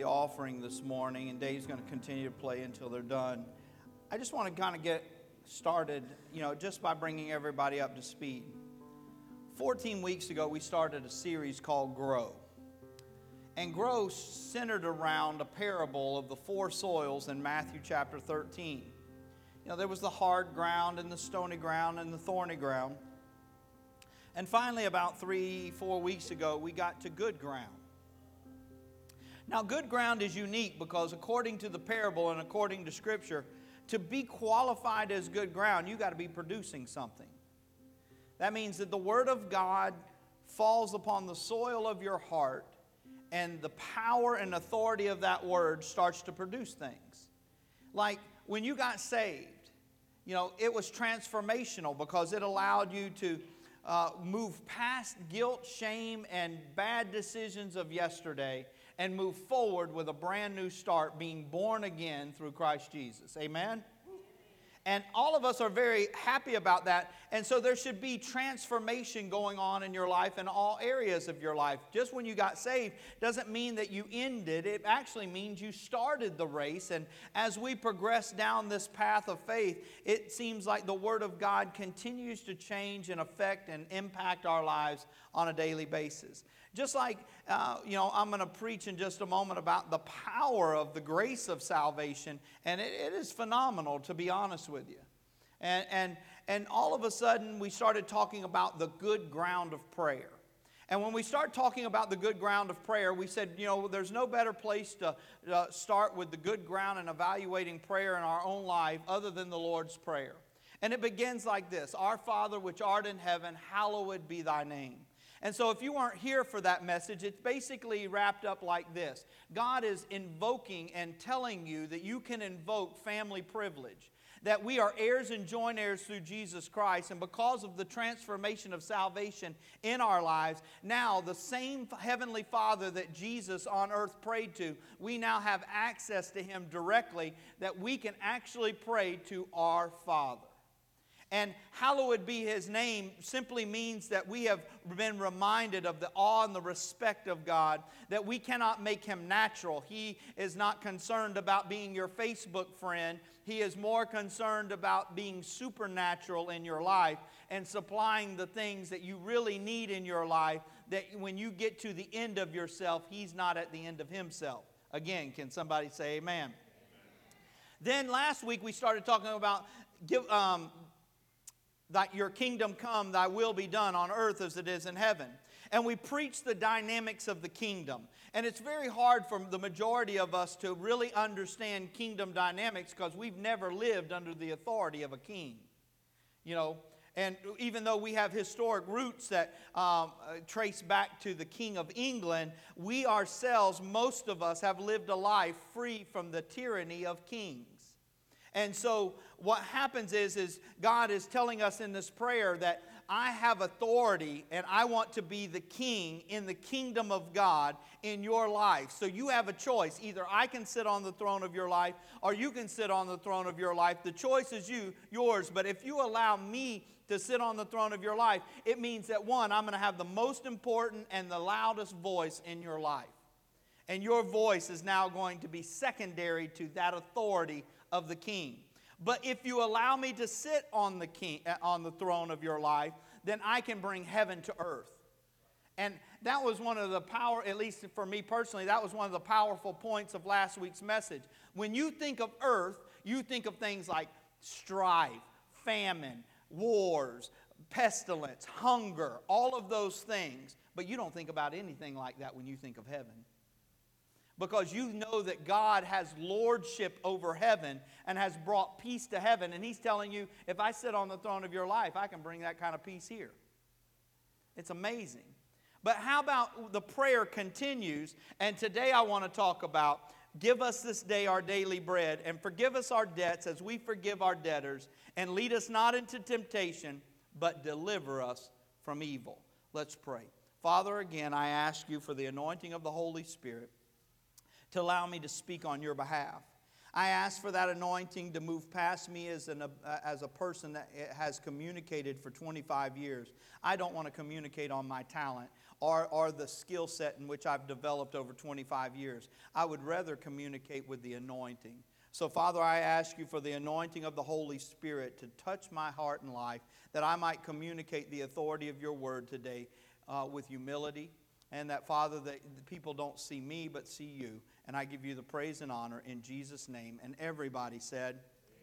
offering this morning, and Dave's going to continue to play until they're done. I just want to kind of get started, just by bringing everybody up to speed. 14 weeks ago, we started a series called Grow. And Grow centered around a parable of the four soils in Matthew chapter 13. There was the hard ground and the stony ground and the thorny ground. And finally, about 3-4 weeks ago, we got to good ground. Now, good ground is unique because according to the parable and according to Scripture, to be qualified as good ground, you got to be producing something. That means that the Word of God falls upon the soil of your heart, and the power and authority of that Word starts to produce things. Like when you got saved, it was transformational because it allowed you to move past guilt, shame, and bad decisions of yesterday and move forward with a brand new start, being born again through Christ Jesus. Amen? And all of us are very happy about that. And so there should be transformation going on in your life in all areas of your life. Just when you got saved doesn't mean that you ended. It actually means you started the race. And as we progress down this path of faith, it seems like the Word of God continues to change and affect and impact our lives on a daily basis. Just like, I'm going to preach in just a moment about the power of the grace of salvation. And it is phenomenal, to be honest with you. And all of a sudden, we started talking about the good ground of prayer. And when we start talking about the good ground of prayer, we said, there's no better place to start with the good ground and evaluating prayer in our own life other than the Lord's Prayer. And it begins like this: Our Father which art in heaven, hallowed be thy name. And so if you weren't here for that message, it's basically wrapped up like this. God is invoking and telling you that you can invoke family privilege, that we are heirs and joint heirs through Jesus Christ, and because of the transformation of salvation in our lives, now the same Heavenly Father that Jesus on earth prayed to, we now have access to Him directly, that we can actually pray to our Father. And hallowed be His name simply means that we have been reminded of the awe and the respect of God, that we cannot make Him natural. He is not concerned about being your Facebook friend. He is more concerned about being supernatural in your life and supplying the things that you really need in your life, that when you get to the end of yourself, He's not at the end of Himself. Again, can somebody say amen? Amen. Then last week we started talking about that your kingdom come, thy will be done on earth as it is in heaven. And we preach the dynamics of the kingdom. And it's very hard for the majority of us to really understand kingdom dynamics because we've never lived under the authority of a king. And even though we have historic roots that trace back to the King of England, we ourselves, most of us, have lived a life free from the tyranny of kings. And so what happens is God is telling us in this prayer that I have authority and I want to be the king in the kingdom of God in your life. So you have a choice. Either I can sit on the throne of your life or you can sit on the throne of your life. The choice is yours. But if you allow me to sit on the throne of your life, it means that, one, I'm going to have the most important and the loudest voice in your life. And your voice is now going to be secondary to that authority of the king. But if you allow me to sit on the throne of your life, then I can bring heaven to earth. And that was one of the at least for me personally, that was one of the powerful points of last week's message. When you think of earth, you think of things like strife, famine, wars, pestilence, hunger, all of those things. But you don't think about anything like that when you think of heaven. Because you know that God has lordship over heaven and has brought peace to heaven. And He's telling you, if I sit on the throne of your life, I can bring that kind of peace here. It's amazing. But how about the prayer continues? And today I want to talk about, give us this day our daily bread, and forgive us our debts as we forgive our debtors, and lead us not into temptation, but deliver us from evil. Let's pray. Father, again, I ask you for the anointing of the Holy Spirit to allow me to speak on your behalf. I ask for that anointing to move past me as a person that has communicated for 25 years. I don't want to communicate on my talent or the skill set in which I've developed over 25 years. I would rather communicate with the anointing. So, Father, I ask you for the anointing of the Holy Spirit to touch my heart and life, that I might communicate the authority of your word today with humility, and that, Father, that the people don't see me but see you. And I give you the praise and honor in Jesus' name. And everybody said,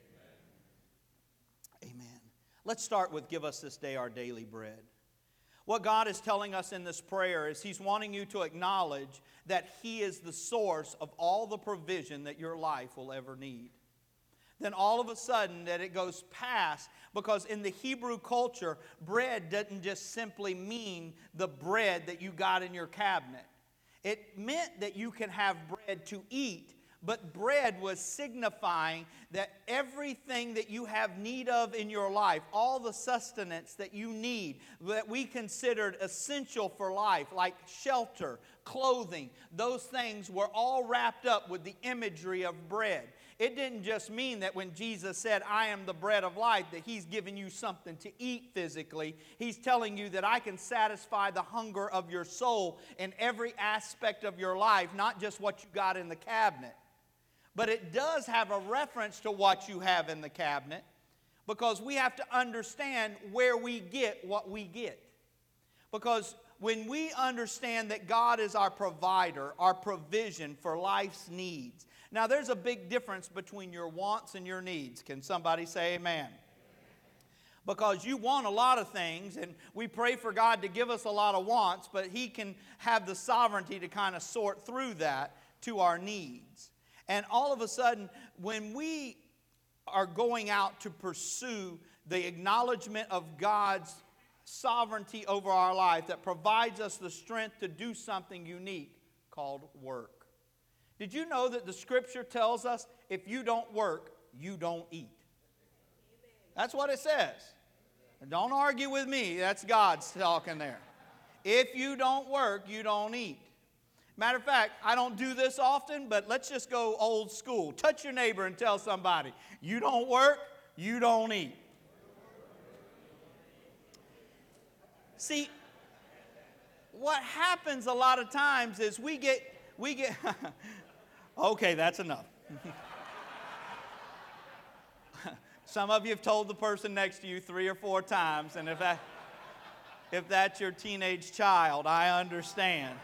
Amen. Amen. Let's start with give us this day our daily bread. What God is telling us in this prayer is He's wanting you to acknowledge that He is the source of all the provision that your life will ever need. Then all of a sudden that it goes past, because in the Hebrew culture, bread doesn't just simply mean the bread that you got in your cabinet. It meant that you can have bread to eat, but bread was signifying that everything that you have need of in your life, all the sustenance that you need, that we considered essential for life, like shelter, clothing, those things were all wrapped up with the imagery of bread. It didn't just mean that when Jesus said, I am the bread of life, that He's giving you something to eat physically. He's telling you that I can satisfy the hunger of your soul in every aspect of your life, not just what you got in the cabinet. But it does have a reference to what you have in the cabinet, because we have to understand where we get what we get. Because when we understand that God is our provider, our provision for life's needs. Now, there's a big difference between your wants and your needs. Can somebody say amen? Because you want a lot of things, and we pray for God to give us a lot of wants, but He can have the sovereignty to kind of sort through that to our needs. And all of a sudden, when we are going out to pursue the acknowledgement of God's sovereignty over our life that provides us the strength to do something unique called work. Did you know that the Scripture tells us if you don't work, you don't eat? That's what it says. Don't argue with me. That's God's talking there. If you don't work, you don't eat. Matter of fact, I don't do this often, but let's just go old school. Touch your neighbor and tell somebody, you don't work, you don't eat. See, what happens a lot of times is we get okay, that's enough. Some of you have told the person next to you 3 or 4 times, and if that's your teenage child, I understand.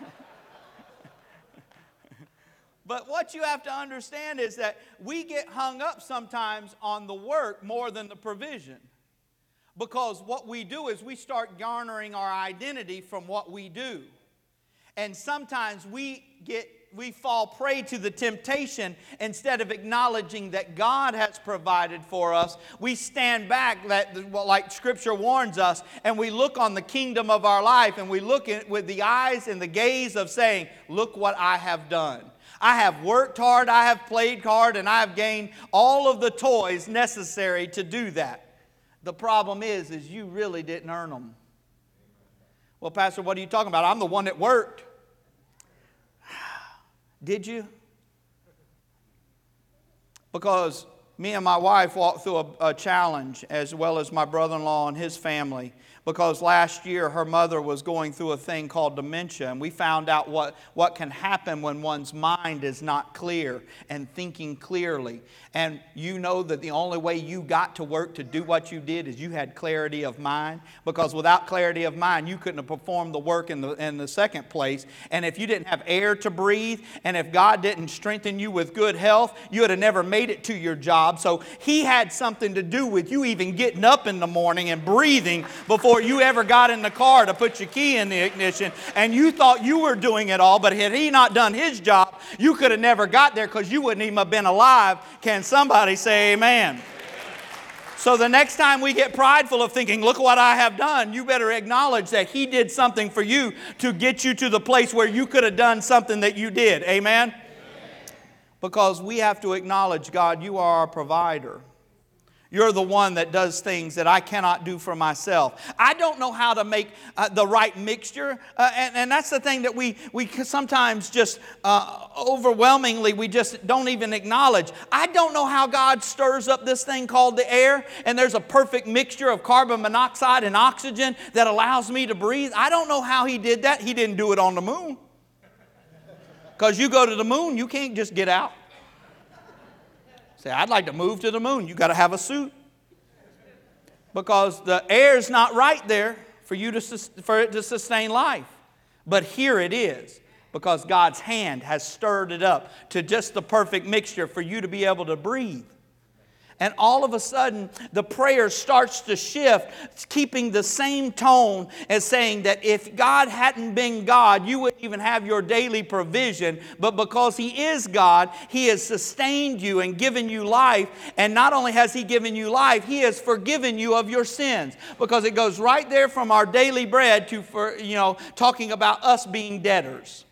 But what you have to understand is that we get hung up sometimes on the work more than the provision. Because what we do is we start garnering our identity from what we do. And sometimes we fall prey to the temptation. Instead of acknowledging that God has provided for us, we stand back, like Scripture warns us, and we look on the kingdom of our life, and we look with the eyes and the gaze of saying, look what I have done. I have worked hard, I have played hard, and I have gained all of the toys necessary to do that. The problem is you really didn't earn them. Well, Pastor, what are you talking about? I'm the one that worked. Did you? Because me and my wife walked through a challenge, as well as my brother-in-law and his family. Because last year her mother was going through a thing called dementia, and we found out what can happen when one's mind is not clear and thinking clearly. And you know that the only way you got to work to do what you did is you had clarity of mind. Because without clarity of mind, you couldn't have performed the work in the second place. And if you didn't have air to breathe, and if God didn't strengthen you with good health, you would have never made it to your job. So He had something to do with you even getting up in the morning and breathing before you ever got in the car to put your key in the ignition, and you thought you were doing it all, but had He not done His job, you could have never got there because you wouldn't even have been alive. Can somebody say amen? So the next time we get prideful of thinking, look what I have done, you better acknowledge that He did something for you to get you to the place where you could have done something that you did. Amen? Amen. Because we have to acknowledge, God, you are our provider. You're the one that does things that I cannot do for myself. I don't know how to make the right mixture. And that's the thing that we sometimes just overwhelmingly, we just don't even acknowledge. I don't know how God stirs up this thing called the air, and there's a perfect mixture of carbon monoxide and oxygen that allows me to breathe. I don't know how He did that. He didn't do it on the moon. Because you go to the moon, you can't just get out. Say, I'd like to move to the moon. You got to have a suit. Because the air's not right there for it to sustain life. But here it is. Because God's hand has stirred it up to just the perfect mixture for you to be able to breathe. And all of a sudden, the prayer starts to shift, keeping the same tone as saying that if God hadn't been God, you wouldn't even have your daily provision. But because He is God, He has sustained you and given you life. And not only has He given you life, He has forgiven you of your sins. Because it goes right there from our daily bread to, talking about us being debtors.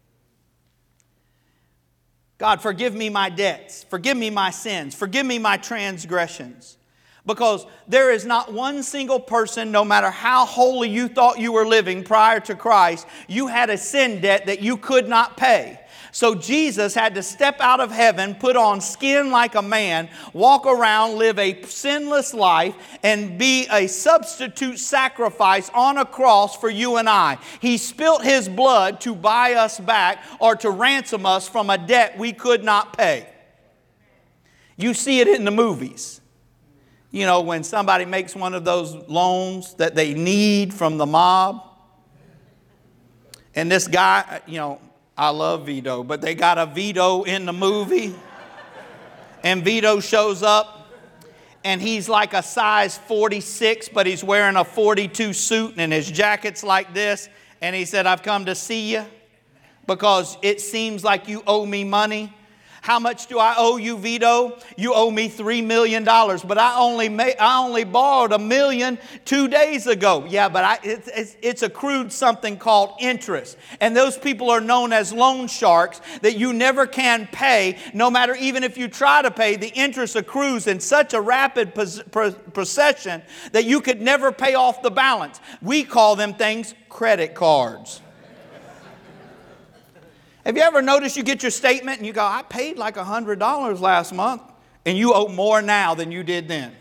God, forgive me my debts. Forgive me my sins. Forgive me my transgressions. Because there is not one single person, no matter how holy you thought you were living prior to Christ, you had a sin debt that you could not pay. So Jesus had to step out of heaven, put on skin like a man, walk around, live a sinless life, and be a substitute sacrifice on a cross for you and I. He spilt His blood to buy us back or to ransom us from a debt we could not pay. You see it in the movies. You know, when somebody makes one of those loans that they need from the mob. And this guy, I love Vito, but they got a Vito in the movie. And Vito shows up, and he's like a size 46, but he's wearing a 42 suit, and his jacket's like this. And he said, I've come to see you because it seems like you owe me money. How much do I owe you, Vito? You owe me $3 million, but I only borrowed $1 million 2 days ago. Yeah, but it's accrued something called interest. And those people are known as loan sharks that you never can pay. No matter even if you try to pay, the interest accrues in such a rapid procession that you could never pay off the balance. We call them things credit cards. Have you ever noticed you get your statement and you go, I paid like $100 last month, and you owe more now than you did then?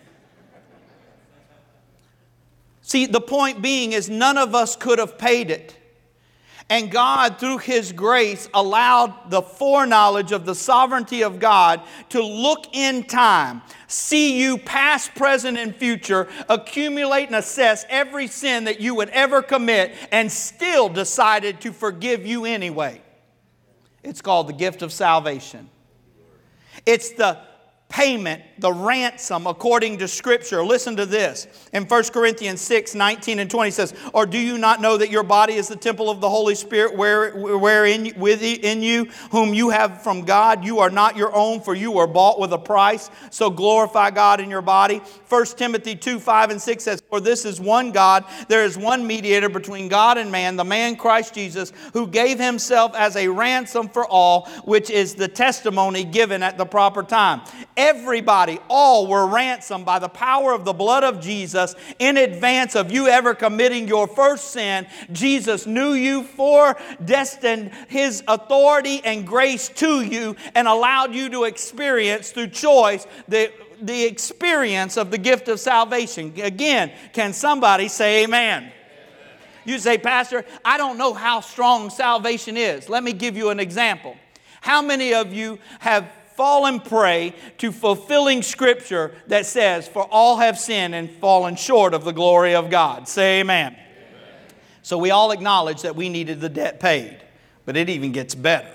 See, the point being is none of us could have paid it. And God, through His grace, allowed the foreknowledge of the sovereignty of God to look in time, see you past, present, and future, accumulate and assess every sin that you would ever commit, and still decided to forgive you anyway. It's called the gift of salvation. It's the payment, the ransom according to Scripture. Listen to this. In 1 Corinthians 6, 19 and 20 says, or do you not know that your body is the temple of the Holy Spirit within you, whom you have from God? You are not your own, for you were bought with a price. So glorify God in your body. 1 Timothy 2, 5 and 6 says, for this is one God. There is one mediator between God and man, the man Christ Jesus, who gave Himself as a ransom for all, which is the testimony given at the proper time. Everybody, all were ransomed by the power of the blood of Jesus in advance of you ever committing your first sin. Jesus knew you, foredestined His authority and grace to you, and allowed you to experience through choice the experience of the gift of salvation. Again, can somebody say amen? You say, Pastor, I don't know how strong salvation is. Let me give you an example. How many of you have fallen prey to fulfilling Scripture that says, for all have sinned and fallen short of the glory of God? Say amen. Amen. So we all acknowledge that we needed the debt paid, but it even gets better.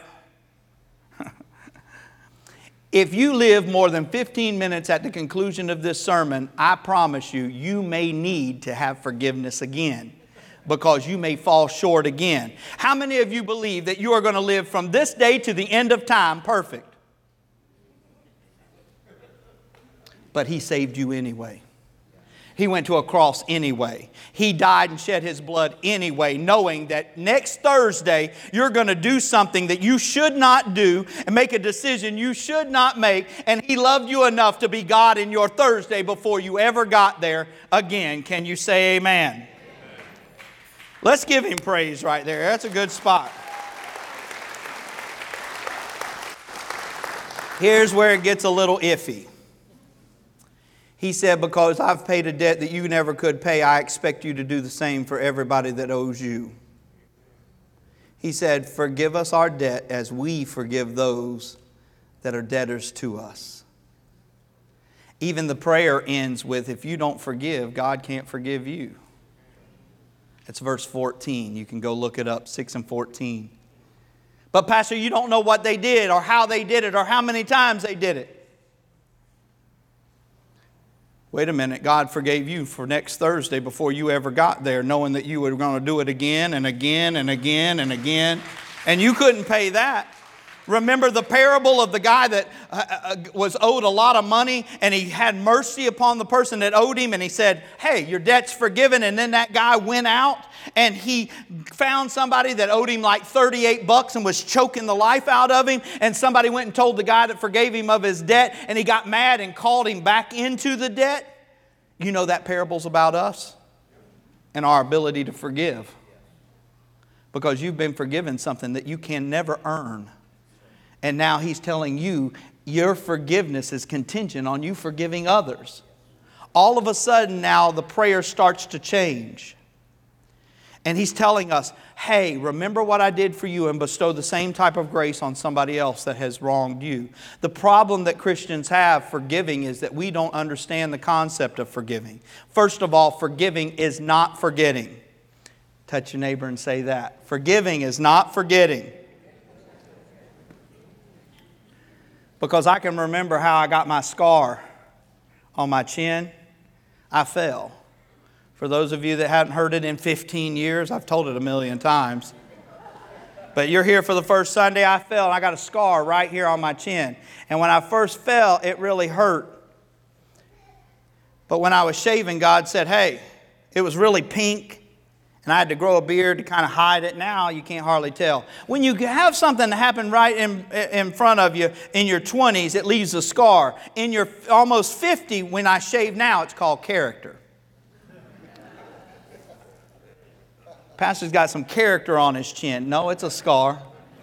If you live more than 15 minutes at the conclusion of this sermon, I promise you, you may need to have forgiveness again, because you may fall short again. How many of you believe that you are going to live from this day to the end of time perfect? But He saved you anyway. He went to a cross anyway. He died and shed His blood anyway, knowing that next Thursday you're going to do something that you should not do and make a decision you should not make. And He loved you enough to be God in your Thursday before you ever got there again. Can you say amen? Amen. Let's give Him praise right there. That's a good spot. Here's where it gets a little iffy. He said, because I've paid a debt that you never could pay, I expect you to do the same for everybody that owes you. He said, forgive us our debt as we forgive those that are debtors to us. Even the prayer ends with, if you don't forgive, God can't forgive you. It's verse 14. You can go look it up, 6 and 14. But Pastor, you don't know what they did or how they did it or how many times they did it. Wait a minute, God forgave you for next Thursday before you ever got there, knowing that you were going to do it again and again and again and again, and you couldn't pay that. Remember the parable of the guy that was owed a lot of money, and he had mercy upon the person that owed him, and he said, hey, your debt's forgiven. And then that guy went out and he found somebody that owed him like $38 and was choking the life out of him. And somebody went and told the guy that forgave him of his debt, and he got mad and called him back into the debt. You know that parable's about us and our ability to forgive, because you've been forgiven something that you can never earn. And now He's telling you your forgiveness is contingent on you forgiving others. All of a sudden now the prayer starts to change. And He's telling us, hey, remember what I did for you, and bestow the same type of grace on somebody else that has wronged you. The problem that Christians have forgiving is that we don't understand the concept of forgiving. First of all, forgiving is not forgetting. Touch your neighbor and say that. Forgiving is not forgetting. Because I can remember how I got my scar on my chin. I fell. For those of you that haven't heard it in 15 years, I've told it a million times. But you're here for the first Sunday. I fell and I got a scar right here on my chin. And when I first fell, it really hurt. But when I was shaving, God said, hey, it was really pink. And I had to grow a beard to kind of hide it. Now you can't hardly tell. When you have something that happened right in front of you in your 20s, it leaves a scar. In your almost 50, when I shave now, it's called character. Pastor's got some character on his chin. No, it's a scar.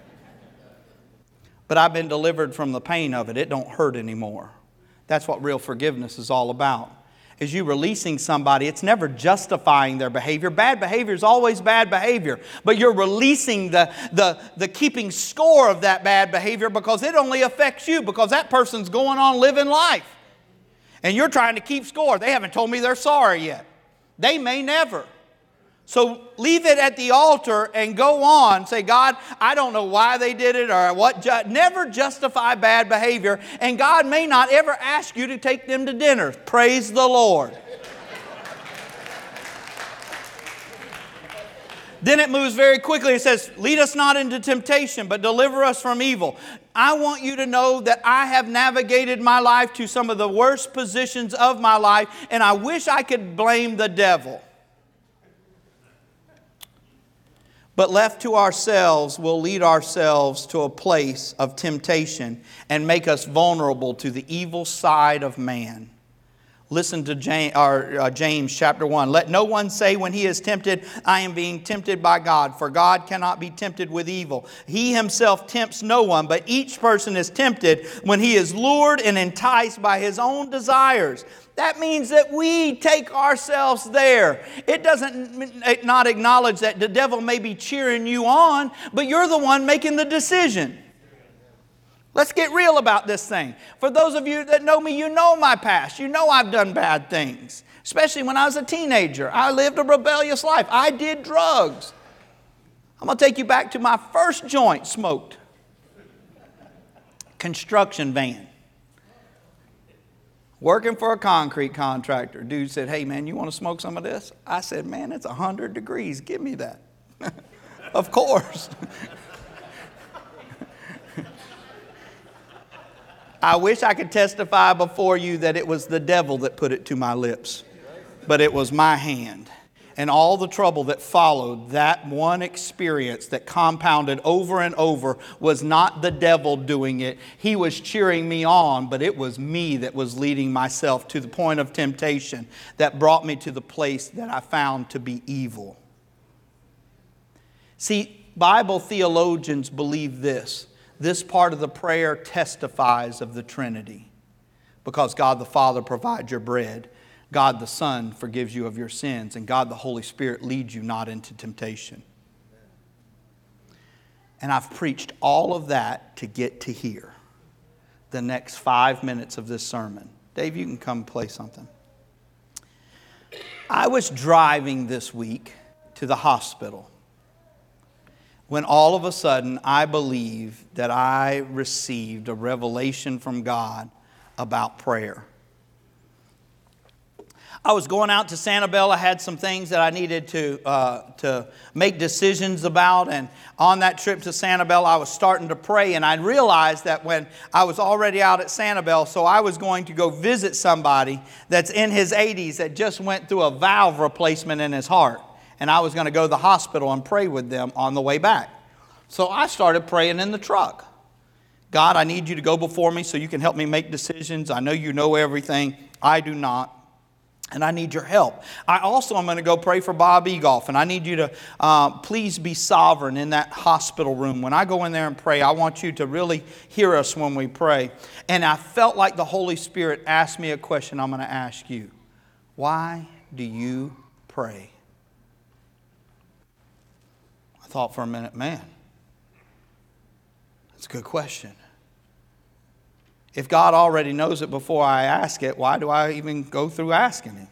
But I've been delivered from the pain of it. It don't hurt anymore. That's what real forgiveness is all about. Is you releasing somebody. It's never justifying their behavior. Bad behavior is always bad behavior. But you're releasing the keeping score of that bad behavior, because it only affects you, because that person's going on living life. And you're trying to keep score. They haven't told me they're sorry yet. They may never. So leave it at the altar and go on. Say, God, I don't know why they did it or what. Never justify bad behavior. And God may not ever ask you to take them to dinner. Praise the Lord. Then it moves very quickly. It says, lead us not into temptation, but deliver us from evil. I want you to know that I have navigated my life to some of the worst positions of my life, and I wish I could blame the devil. But left to ourselves, we'll lead ourselves to a place of temptation and make us vulnerable to the evil side of man. Listen to James chapter 1. Let no one say when he is tempted, I am being tempted by God. For God cannot be tempted with evil. He Himself tempts no one, but each person is tempted when he is lured and enticed by his own desires. That means that we take ourselves there. It doesn't not acknowledge that the devil may be cheering you on, but you're the one making the decision. Let's get real about this thing. For those of you that know me, you know my past. You know I've done bad things, especially when I was a teenager. I lived a rebellious life. I did drugs. I'm going to take you back to my first joint smoked. Construction van. Working for a concrete contractor. Dude said, hey man, you want to smoke some of this? I said, man, it's 100 degrees. Give me that. Of course. I wish I could testify before you that it was the devil that put it to my lips. but it was my hand. And all the trouble that followed that one experience that compounded over and over was not the devil doing it. He was cheering me on, but it was me that was leading myself to the point of temptation that brought me to the place that I found to be evil. See, Bible theologians believe this. This part of the prayer testifies of the Trinity. Because God the Father provides your bread, God the Son forgives you of your sins, and God the Holy Spirit leads you not into temptation. And I've preached all of that to get to here. The next 5 minutes of this sermon. Dave, you can come play something. I was driving this week to the hospital when all of a sudden I believe that I received a revelation from God about prayer. I was going out to Sanibel. I had some things that I needed to make decisions about. And on that trip to Sanibel, I was starting to pray. And I realized that when I was already out at Sanibel, so I was going to go visit somebody that's in his 80s that just went through a valve replacement in his heart. And I was going to go to the hospital and pray with them on the way back. So I started praying in the truck. God, I need you to go before me so you can help me make decisions. I know you know everything. I do not. And I need your help. I also am going to go pray for Bob Egolf. And I need you to please be sovereign in that hospital room. When I go in there and pray, I want you to really hear us when we pray. And I felt like the Holy Spirit asked me a question I'm going to ask you. Why do you pray? I thought for a minute, man, that's a good question. If God already knows it before I ask it, why do I even go through asking Him?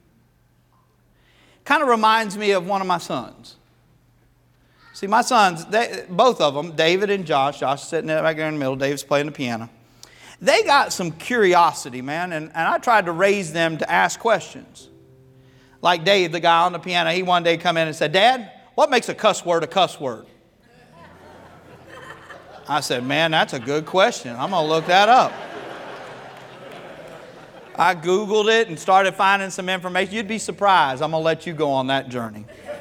Kind of reminds me of one of my sons. See, my sons, both of them, David and Josh is sitting back there in the middle, David's playing the piano. They got some curiosity, man, and I tried to raise them to ask questions. Like Dave, the guy on the piano, he one day come in and said, Dad, what makes a cuss word a cuss word? I said, man, that's a good question. I'm going to look that up. I Googled it and started finding some information. You'd be surprised. I'm going to let you go on that journey.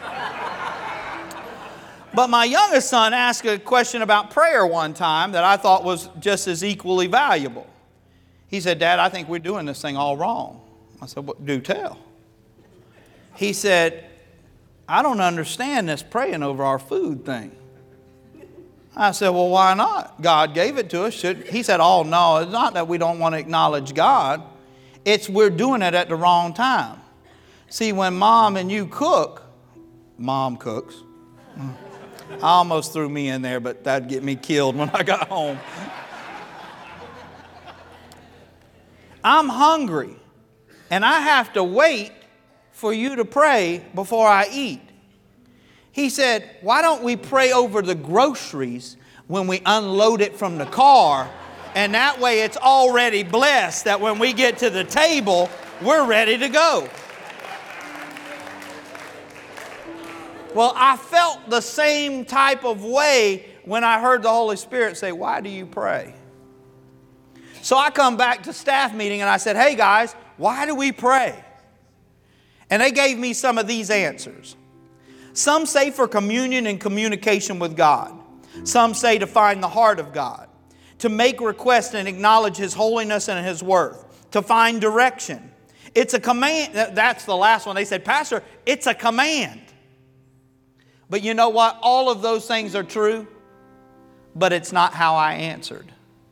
But my youngest son asked a question about prayer one time that I thought was just as equally valuable. He said, Dad, I think we're doing this thing all wrong. I said, well, do tell. He said, I don't understand this praying over our food thing. I said, well, why not? God gave it to us. He said, oh, no, it's not that we don't want to acknowledge God. It's we're doing it at the wrong time. See, when Mom and you cook, Mom cooks. I almost threw me in there, but that'd get me killed when I got home. I'm hungry, and I have to wait for you to pray before I eat. He said, why don't we pray over the groceries when we unload it from the car? And that way it's already blessed that when we get to the table, we're ready to go. Well, I felt the same type of way when I heard the Holy Spirit say, why do you pray? So I come back to staff meeting and I said, hey guys, why do we pray? And they gave me some of these answers. Some say for communion and communication with God. Some say to find the heart of God. To make requests and acknowledge His holiness and His worth. To find direction. It's a command. That's the last one. They said, Pastor, it's a command. But you know what? All of those things are true, but it's not how I answered.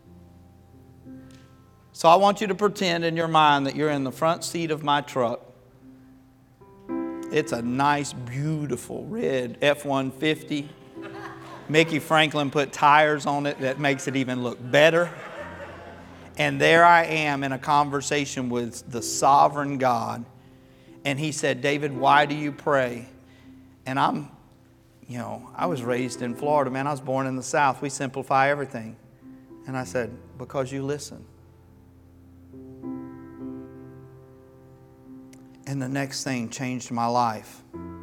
So I want you to pretend in your mind that you're in the front seat of my truck. It's a nice, beautiful red F-150. Mickey Franklin put tires on it that makes it even look better. And there I am in a conversation with the sovereign God. And He said, David, why do you pray? And I was raised in Florida, man. I was born in the South. We simplify everything. And I said, because you listen. And the next thing changed my life.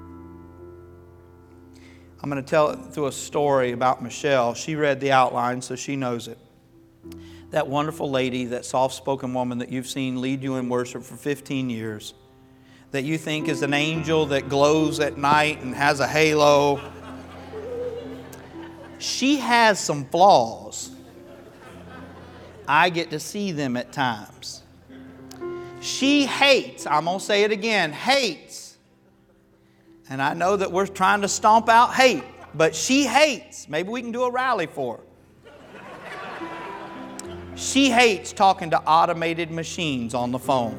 I'm going to tell it through a story about Michelle. She read the outline, so she knows it. That wonderful lady, that soft-spoken woman that you've seen lead you in worship for 15 years, that you think is an angel that glows at night and has a halo. She has some flaws. I get to see them at times. She hates, I'm going to say it again, hates. And I know that we're trying to stomp out hate, but she hates. Maybe we can do a rally for her. She hates talking to automated machines on the phone.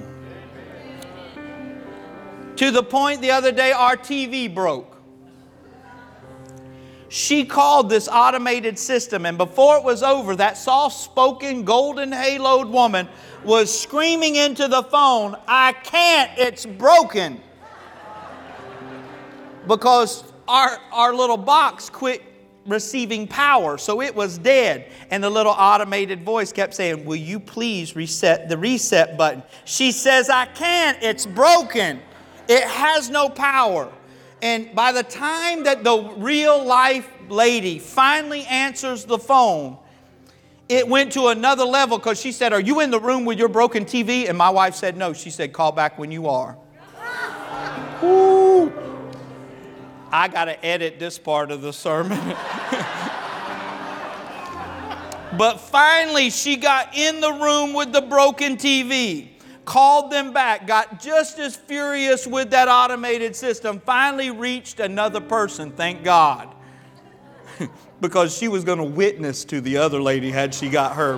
To the point the other day our TV broke. She called this automated system, and before it was over, that soft-spoken, golden haloed woman was screaming into the phone, "I can't, it's broken." Because our little box quit receiving power, so it was dead. And the little automated voice kept saying, "Will you please reset the reset button?" She says, "I can't, it's broken. It has no power." And by the time that the real life lady finally answers the phone, it went to another level, because she said, "Are you in the room with your broken TV?" And my wife said, "No." She said, "Call back when you are." Woo. I got to edit this part of the sermon. But finally, she got in the room with the broken TV. Called them back, got just as furious with that automated system, finally reached another person, thank God. Because she was going to witness to the other lady had she got her.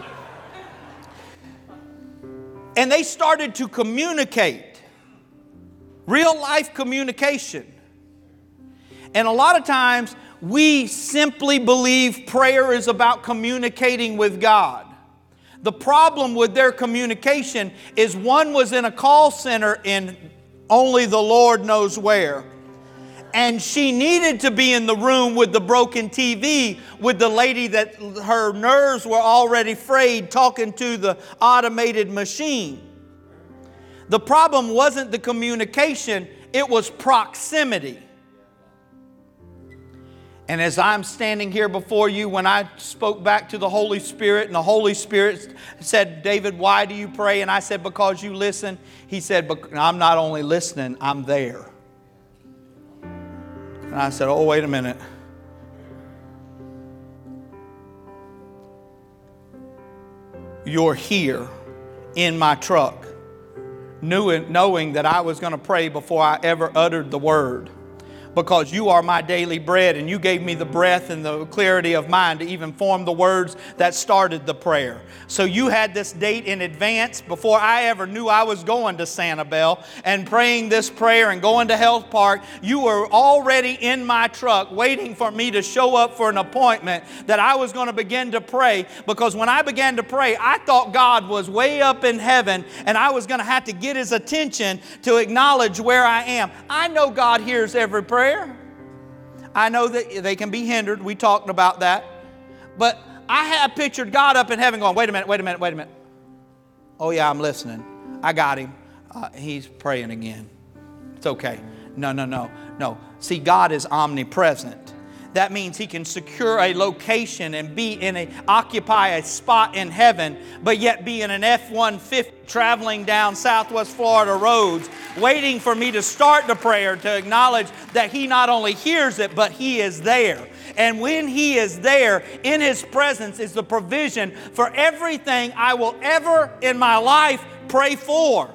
And they started to communicate. Real life communication. And a lot of times we simply believe prayer is about communicating with God. The problem with their communication is one was in a call center in only the Lord knows where. And she needed to be in the room with the broken TV with the lady that her nerves were already frayed talking to the automated machine. The problem wasn't the communication, it was proximity. And as I'm standing here before you, when I spoke back to the Holy Spirit, and the Holy Spirit said, "David, why do you pray?" And I said, "Because you listen." He said, "I'm not only listening, I'm there." And I said, "Oh, wait a minute. You're here in my truck, knowing that I was going to pray before I ever uttered the word. Because you are my daily bread, and you gave me the breath and the clarity of mind to even form the words that started the prayer. So you had this date in advance before I ever knew I was going to Sanibel and praying this prayer and going to Health Park. You were already in my truck waiting for me to show up for an appointment that I was going to begin to pray. Because when I began to pray, I thought God was way up in heaven and I was going to have to get His attention to acknowledge where I am. I know God hears every prayer. I know that they can be hindered. We talked about that. But I have pictured God up in heaven going, wait a minute. Oh yeah, I'm listening. I got him. He's praying again. It's okay. No. See, God is omnipresent. That means He can secure a location and occupy a spot in heaven, but yet be in an F-150 traveling down Southwest Florida roads, waiting for me to start the prayer to acknowledge that He not only hears it, but He is there. And when He is there, in His presence is the provision for everything I will ever in my life pray for.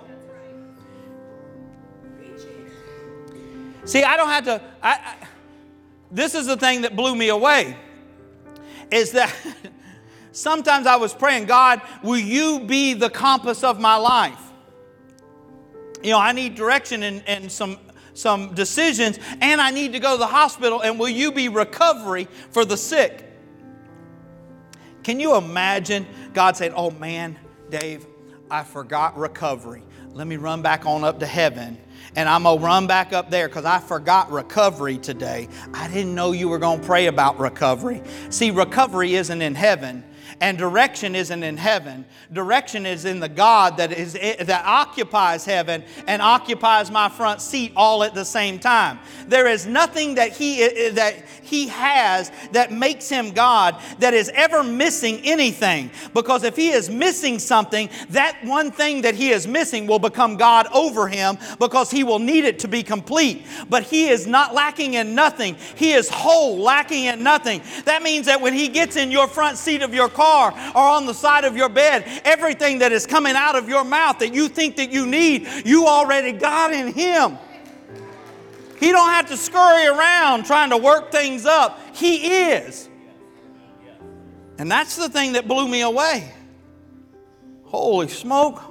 See, I don't have to... This is the thing that blew me away, is that sometimes I was praying, "God, will you be the compass of my life? You know, I need direction and some decisions, and I need to go to the hospital, and will you be recovery for the sick?" Can you imagine God saying, "Oh man, Dave, I forgot recovery. Let me run back on up to heaven. And I'm going to run back up there because I forgot recovery today. I didn't know you were going to pray about recovery." See, recovery isn't in heaven. And direction isn't in heaven. Direction is in the God that occupies heaven and occupies my front seat all at the same time. There is nothing that He has that makes Him God that is ever missing anything. Because if He is missing something, that one thing that He is missing will become God over Him, because He will need it to be complete. But He is not lacking in nothing. He is whole, lacking in nothing. That means that when He gets in your front seat of your car or on the side of your bed, everything that is coming out of your mouth that you think that you need, you already got in Him. He don't have to scurry around trying to work things up. He is. And that's the thing that blew me away. Holy smoke.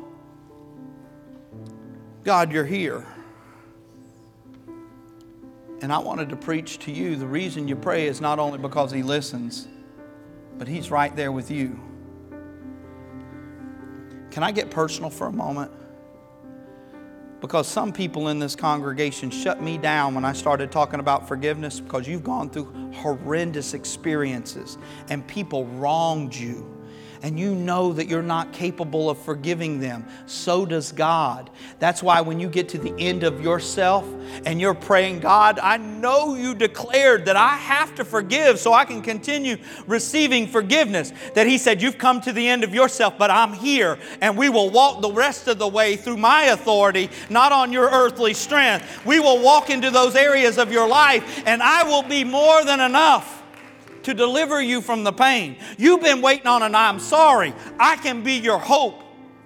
God, you're here. And I wanted to preach to you, the reason you pray is not only because He listens, but He's right there with you. Can I get personal for a moment? Because some people in this congregation shut me down when I started talking about forgiveness, because you've gone through horrendous experiences and people wronged you. And you know that you're not capable of forgiving them. So does God. That's why when you get to the end of yourself and you're praying, God, I know you declared that I have to forgive so I can continue receiving forgiveness. That He said, you've come to the end of yourself, but I'm here. And we will walk the rest of the way through my authority, not on your earthly strength. We will walk into those areas of your life, and I will be more than enough to deliver you from the pain. You've been waiting on an I'm sorry. I can be your hope.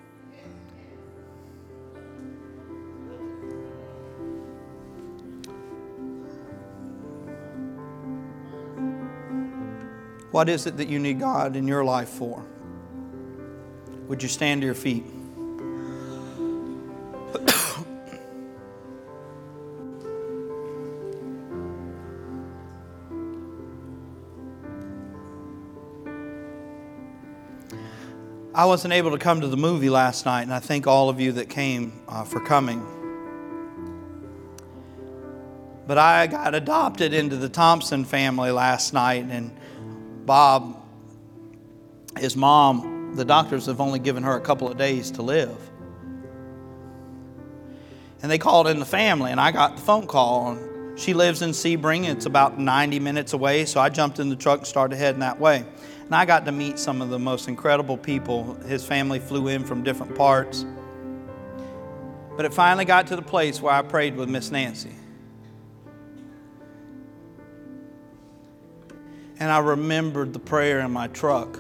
What is it that you need God in your life for? Would you stand to your feet? I wasn't able to come to the movie last night, and I thank all of you that came for coming. But I got adopted into the Thompson family last night, and Bob, his mom, the doctors have only given her a couple of days to live. And they called in the family, and I got the phone call. And she lives in Sebring. It's about 90 minutes away, so I jumped in the truck and started heading that way. And I got to meet some of the most incredible people. His family flew in from different parts. But it finally got to the place where I prayed with Miss Nancy. And I remembered the prayer in my truck.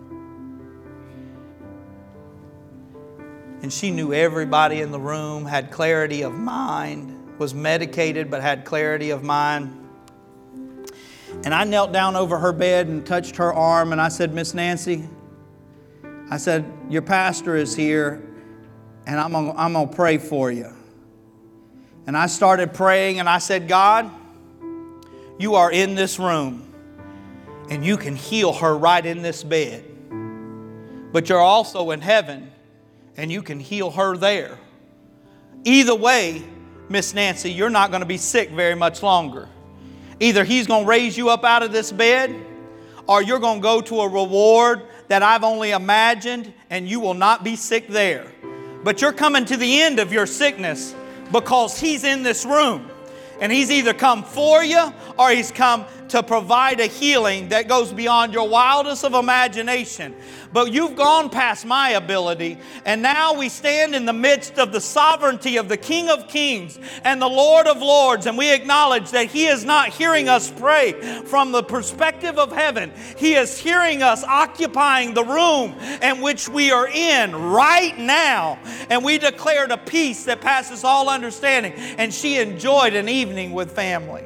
And she knew everybody in the room, had clarity of mind, was medicated but had clarity of mind. And I knelt down over her bed and touched her arm, and I said, Miss Nancy, I said, your pastor is here, and I'm going to pray for you. And I started praying, and I said, God, you are in this room, and you can heal her right in this bed. But you're also in heaven, and you can heal her there. Either way, Miss Nancy, you're not going to be sick very much longer. Either He's going to raise you up out of this bed, or you're going to go to a reward that I've only imagined, and you will not be sick there. But you're coming to the end of your sickness because He's in this room. And He's either come for you or He's come to provide a healing that goes beyond your wildest of imagination. But you've gone past my ability, and now we stand in the midst of the sovereignty of the King of Kings and the Lord of Lords, and we acknowledge that He is not hearing us pray from the perspective of heaven. He is hearing us occupying the room in which we are in right now, and we declared a peace that passes all understanding, and she enjoyed an evening with family.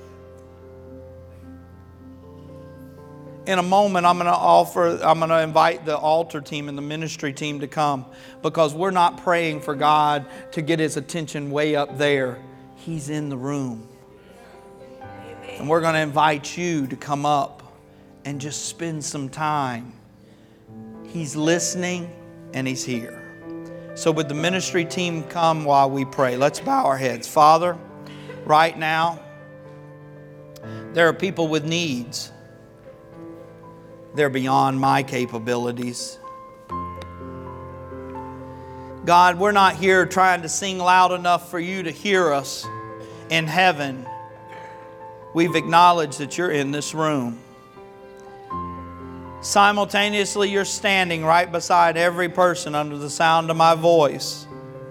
In a moment, I'm going to invite the altar team and the ministry team to come, because we're not praying for God to get His attention way up there. He's in the room. And we're going to invite you to come up and just spend some time. He's listening and He's here. So would the ministry team come while we pray? Let's bow our heads. Father, right now, there are people with needs they're beyond my capabilities. God, we're not here trying to sing loud enough for you to hear us in heaven. We've acknowledged that you're in this room. Simultaneously, you're standing right beside every person under the sound of my voice.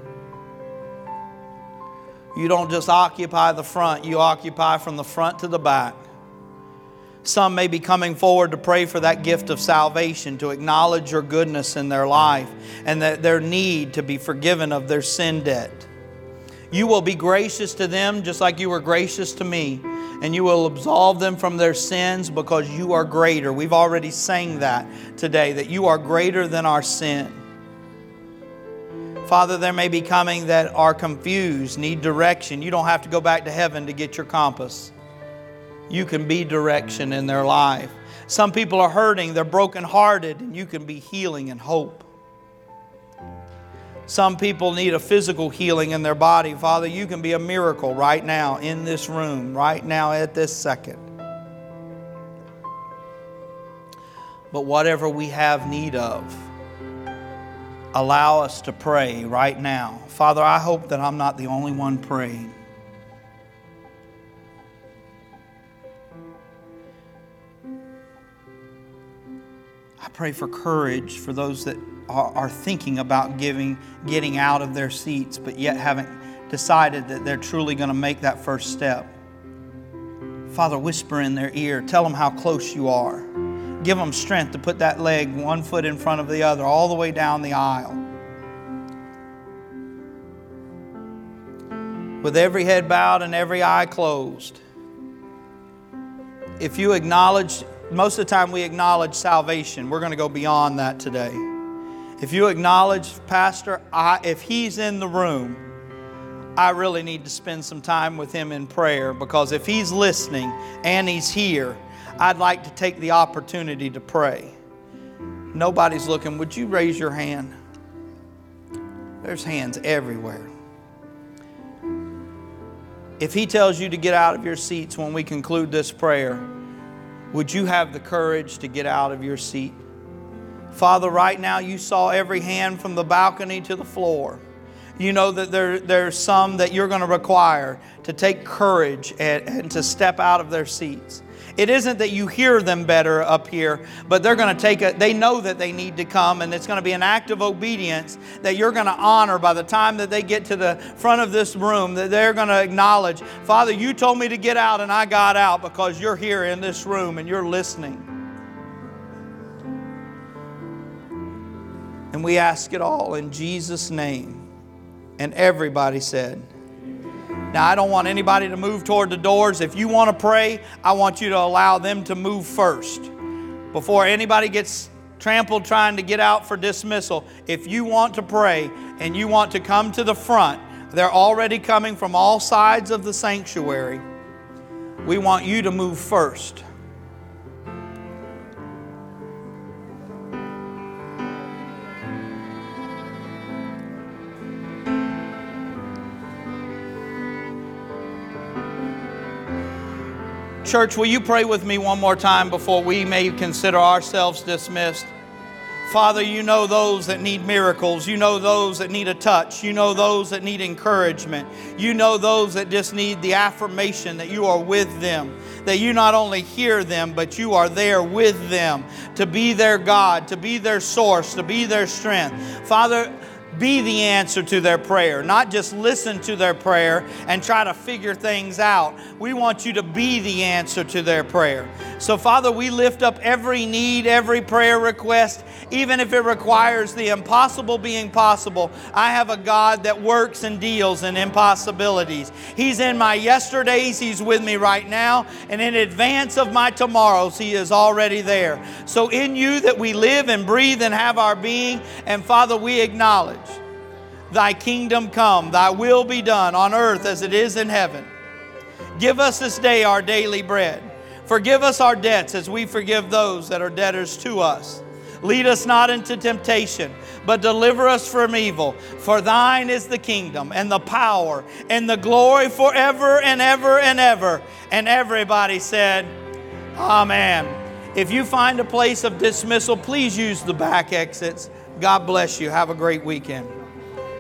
You don't just occupy the front, you occupy from the front to the back. Some may be coming forward to pray for that gift of salvation, to acknowledge your goodness in their life and that their need to be forgiven of their sin debt. You will be gracious to them just like you were gracious to me, and you will absolve them from their sins because you are greater. We've already sang that today, that you are greater than our sin. Father, there may be coming that are confused, need direction. You don't have to go back to heaven to get your compass. You can be direction in their life. Some people are hurting, they're brokenhearted, and you can be healing and hope. Some people need a physical healing in their body. Father, you can be a miracle right now in this room, right now at this second. But whatever we have need of, allow us to pray right now. Father, I hope that I'm not the only one praying. I pray for courage for those that are thinking about getting out of their seats, but yet haven't decided that they're truly going to make that first step. Father, whisper in their ear. Tell them how close you are. Give them strength to put that leg one foot in front of the other all the way down the aisle. With every head bowed and every eye closed. If you acknowledge, most of the time we acknowledge salvation. We're going to go beyond that today. If you acknowledge, Pastor, if he's in the room, I really need to spend some time with him in prayer, because if he's listening and he's here, I'd like to take the opportunity to pray. Nobody's looking. Would you raise your hand? There's hands everywhere. If he tells you to get out of your seats when we conclude this prayer, would you have the courage to get out of your seat? Father, right now you saw every hand from the balcony to the floor. You know that there's some that you're going to require to take courage and to step out of their seats. It isn't that you hear them better up here, but they're going to they know that they need to come, and it's going to be an act of obedience that you're going to honor by the time that they get to the front of this room, that they're going to acknowledge, Father, you told me to get out and I got out because you're here in this room and you're listening. And we ask it all in Jesus' name. And everybody said. Now, I don't want anybody to move toward the doors. If you want to pray, I want you to allow them to move first. Before anybody gets trampled trying to get out for dismissal, if you want to pray and you want to come to the front, they're already coming from all sides of the sanctuary. We want you to move first. Church, will you pray with me one more time before we may consider ourselves dismissed? Father, you know those that need miracles. You know those that need a touch. You know those that need encouragement. You know those that just need the affirmation that you are with them. That you not only hear them, but you are there with them to be their God, to be their source, to be their strength. Father, be the answer to their prayer. Not just listen to their prayer and try to figure things out. We want you to be the answer to their prayer. So, Father, we lift up every need, every prayer request, even if it requires the impossible being possible. I have a God that works and deals in impossibilities. He's in my yesterdays. He's with me right now. And in advance of my tomorrows, He is already there. So in you that we live and breathe and have our being. And Father, we acknowledge Thy kingdom come, Thy will be done on earth as it is in heaven. Give us this day our daily bread. Forgive us our debts as we forgive those that are debtors to us. Lead us not into temptation, but deliver us from evil. For Thine is the kingdom and the power and the glory forever and ever and ever. And everybody said, Amen. If you find a place of dismissal, please use the back exits. God bless you. Have a great weekend.